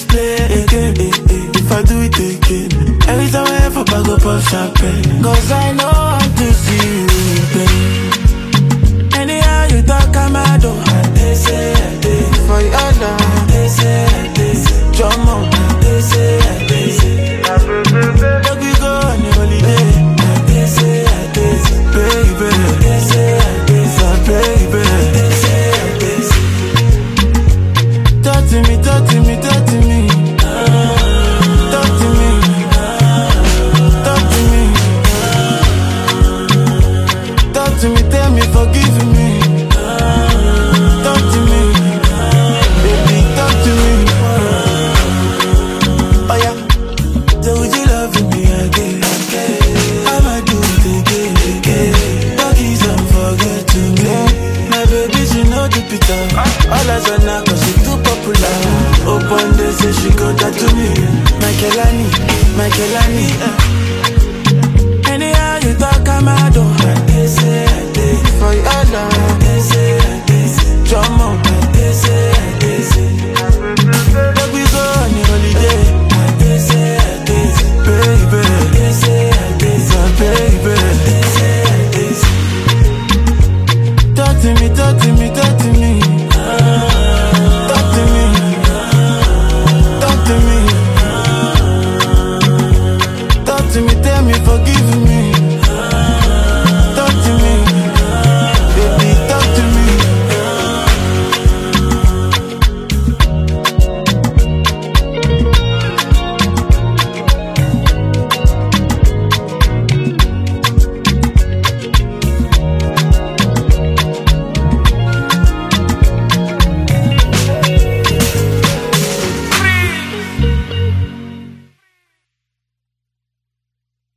play again. If I do it again, every time I ever I go pop champagne. Cause I know how to see you in pain. Anyhow you talk, I'm out. They say I did for your love. They say I did. Drum on. They say I did. Let me go on a holiday. They say I did. Baby. They say I did. Baby. They say I did. Talk to me, talk to me, talk to me. Talk to me. Talk to me. Talk to me, tell me, forgive me. Talk to me. Baby, talk to me. Oh yeah. So would you love me again? I'ma do it again. Doggies don't forget to me. My baby, she know the pita. All eyes on her cause she too popular. Open day say she go that to me. My Kelani,